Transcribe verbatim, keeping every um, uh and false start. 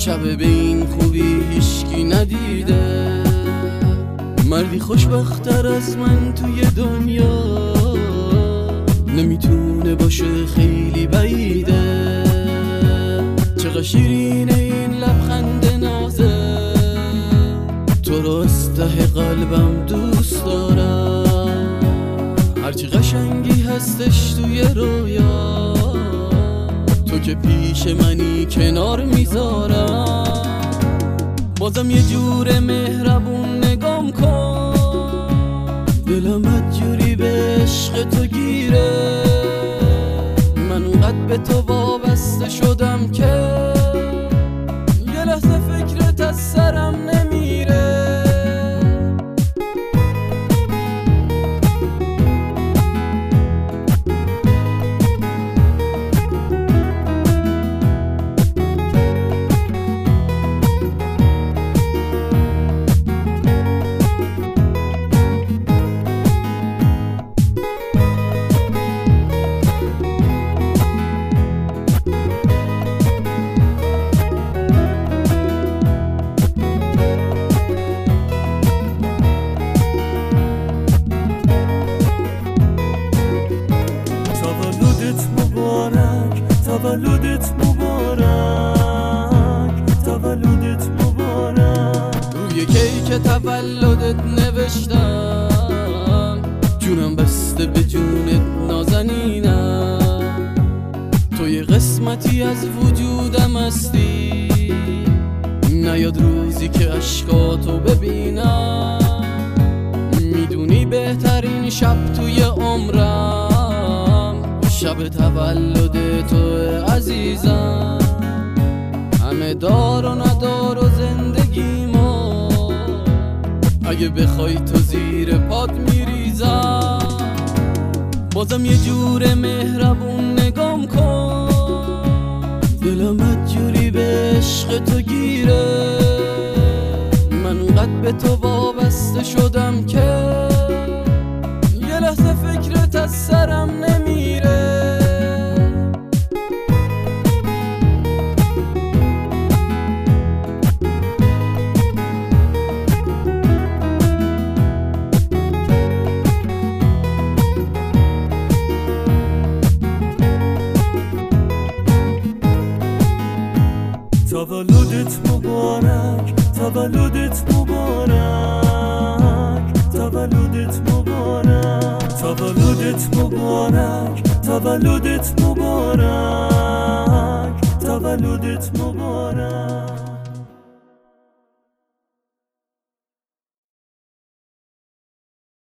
شب به این خوبی هیچکی ندیده، مردی خوشبخت‌تر از من توی دنیا نمیتونه باشه، خیلی بعیده. چقدر شیرینه این لبخند نازه، تو رو از ته قلبم دوست دارم. هرچی قشنگی هستش توی رویا، تو که پیش منی کنار میذارم. بازم یه جور مهربون نگام کن، دلم بدجوری به عشق تو گیره. من اونقدر به تو وابسته شدم که یه لحظه فکرت از سرم نمیره. تولدت مبارک، تولدت مبارک. روی کیک تولدت نوشتم جونم بسته به جونت نازنینم. تو یه قسمتی از وجودم هستی، نیاد روزی که عشقاتو ببینم. میدونی بهترین شب توی عمرم شب تولد تو عزیزم. همه دار و ندار و زندگیمو اگه بخوای تو زیر پات میریزم. بازم یه جور مهربون نگام کن، دلم بدجوری به عشق تو گیره. من اونقدر به تو وابسته شدم که یه لحظه فکرت از سرم نمیره. تولدت مبارک، تولدت مبارک، تولدت مبارک، تولدت مبارک، تولدت مبارک.